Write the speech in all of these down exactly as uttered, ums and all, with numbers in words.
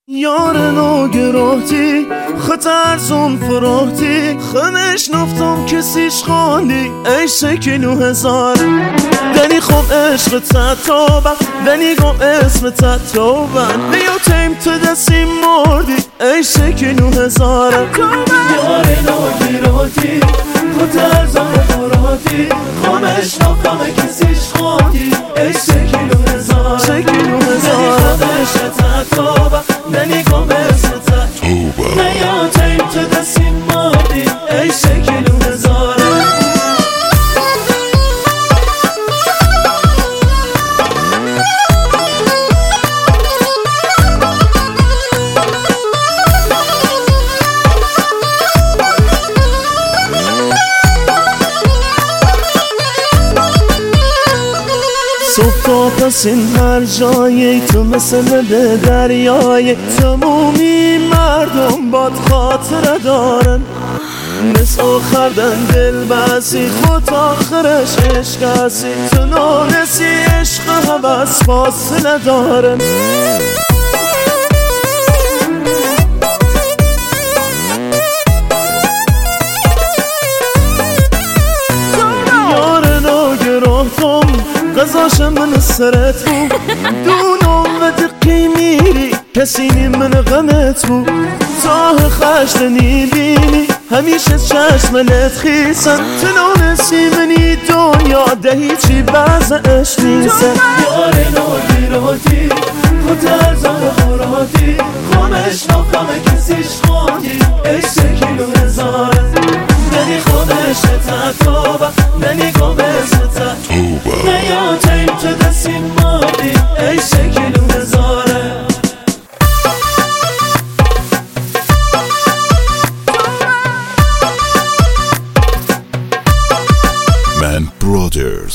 یار ناگراهی خطرزون فراهی خمش نفتم کسیش خاندی ای سکینو هزار دنی خوب عشق تتابن دنی گم اسم تتابن بیو تیم تو دستی مردی ای سکینو هزار یار ناگراهی خطرزون فراهی خمش نفتم کسیش خاندی ای سکینو هزار سکینو هزار عشق تتابن دنی گم اسم تتابن بیو تیم تو دستی مردی ای سکینو هزار صبح تا پس این هر جایی تو مثل به دریای تمومی مردم باد خاطره دارن مثل آخردن دل بسی خود آخرش عشق هستی تو نانسی عشق حوث فاصله دارن یار ناگراهتم قضاش من سرت بود دونم و دقی میری کسی نی من غمت بود تاه خشتنی بینی همیشه چشملت خیسن تنانسی منی دنیا ده هیچی بعضش نیسن یار ناگراهی خود ارزان خوراتی خونش نفتم کسیش خواندی ای سکینو هزاره دنی خودش تتابه دنی گمز تتابه نیا تیم تو دستی مادی ای سکینو هزاره Man Brothers.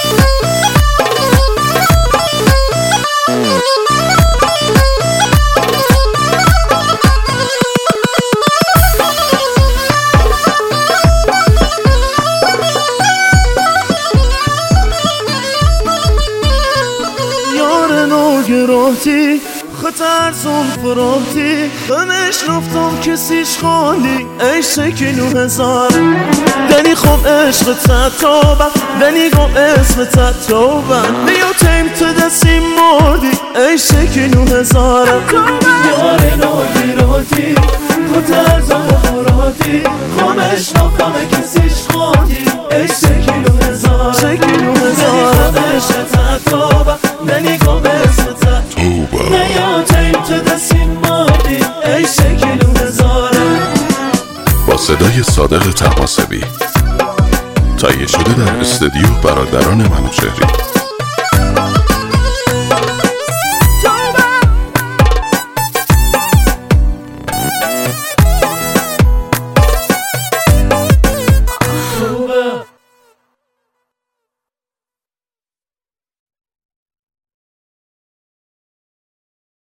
یار ناگراهی خطرزون فراهی خمش نفتم کسیش خاندی ای سکینو هزار دنی خوب عشق تتابن دنی گم اسم تتابن بیو تیم تو دستی مردی ای سکینو هزار یار ناگراهی خطرزون فراهی خمش نفتم کسیش خاندی ای سکینو هزار سکینو هزار عشق تتابن دنی گم اسم تتابن نیا تیم تو دستی مردی ای سکینو هزاره با صدای صادق طهماسبی تهیه شده در استودیو برادران منوچهری.